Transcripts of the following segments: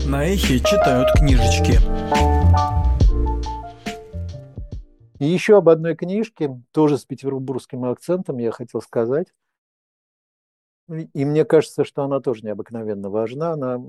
На эхе читают книжечки. И еще об одной книжке, тоже с петербургским акцентом, я хотел сказать. И мне кажется, что она тоже необыкновенно важна. Она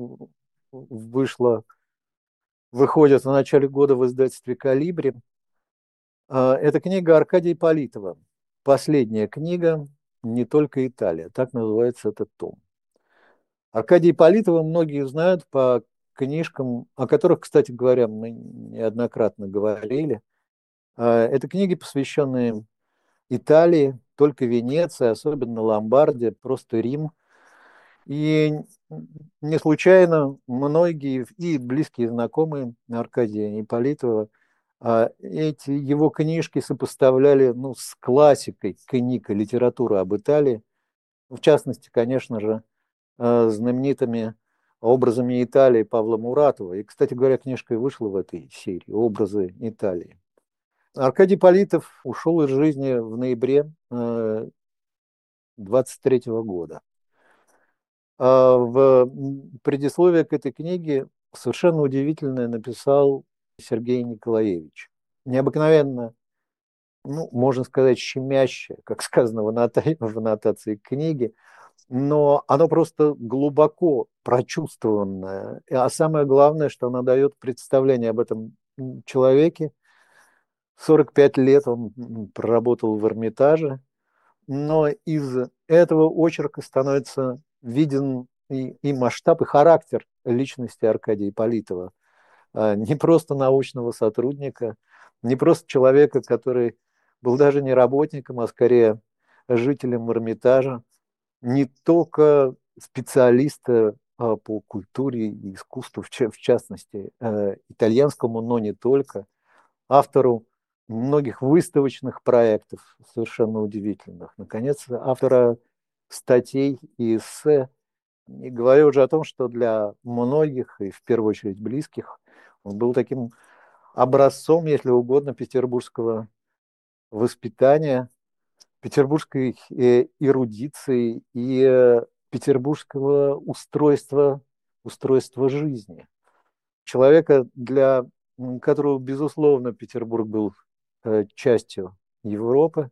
выходит в начале года в издательстве «Колибри». Это книга Аркадия Ипполитова. Последняя книга «Не только Италия». Так называется этот том. Аркадия Ипполитова многие знают по книжкам, о которых, кстати говоря, мы неоднократно говорили. Это книги, посвященные Италии, только Венеция, особенно Ломбардия, просто Рим. И не случайно многие и близкие знакомые Аркадия Ипполитова эти его книжки сопоставляли с классикой книг и литературы об Италии, в частности, конечно же, знаменитыми образами Италии Павла Муратова. И, кстати говоря, книжка и вышла в этой серии «Образы Италии». Аркадий Ипполитов ушел из жизни в ноябре 23 года. В предисловии к этой книге совершенно удивительное написал Сергей Николаевич. Необыкновенно, можно сказать, щемящее, как сказано в аннотации книги, но оно просто глубоко прочувствованное. А самое главное, что оно дает представление об этом человеке. 45 лет он проработал в Эрмитаже, но из этого очерка становится виден и масштаб, и характер личности Аркадия Ипполитова. Не просто научного сотрудника, не просто человека, который был даже не работником, а скорее жителем Эрмитажа, не только специалиста по культуре и искусству, в частности, итальянскому, но не только, автору многих выставочных проектов, совершенно удивительных. Наконец, автора статей и эссе. Не говорю уже о том, что для многих, и в первую очередь близких, он был таким образцом, если угодно, петербургского воспитания, петербургской эрудиции и петербургского устройства жизни. Человека, для которого, безусловно, Петербург был частью Европы.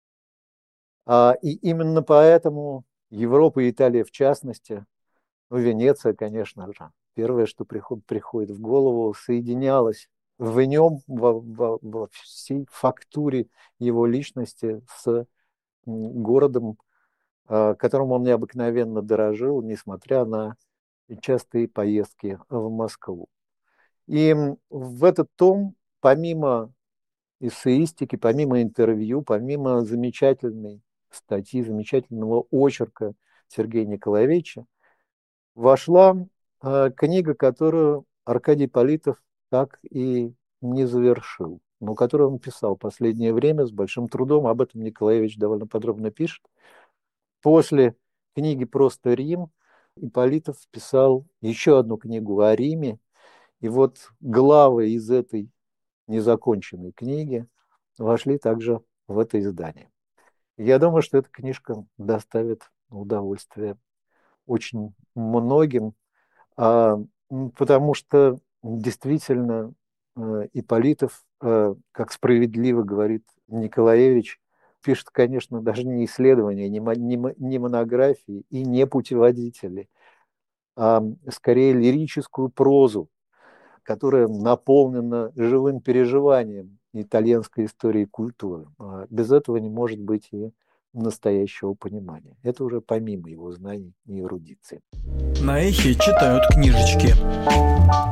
И именно поэтому Европа и Италия в частности, Венеция, конечно же, первое, что приходит в голову, соединялось в нем, во всей фактуре его личности с городом, которым он необыкновенно дорожил, несмотря на частые поездки в Москву. И в этот том, помимо эссеистики, помимо интервью, помимо замечательной статьи, замечательного очерка Сергея Николаевича, вошла книга, которую Аркадий Ипполитов так и не завершил, но которую он писал в последнее время с большим трудом. Об этом Николаевич довольно подробно пишет. После книги «Просто Рим» Ипполитов писал еще одну книгу о Риме. И вот главы из этой незаконченной книги вошли также в это издание. Я думаю, что эта книжка доставит удовольствие очень многим, потому что действительно Ипполитов, как справедливо говорит Николаевич, пишет, конечно, даже не исследования, не монографии и не путеводители, а скорее лирическую прозу, которая наполнена живым переживанием итальянской истории и культуры. Без этого не может быть и настоящего понимания. Это уже помимо его знаний и эрудиции. На эхе читают книжечки.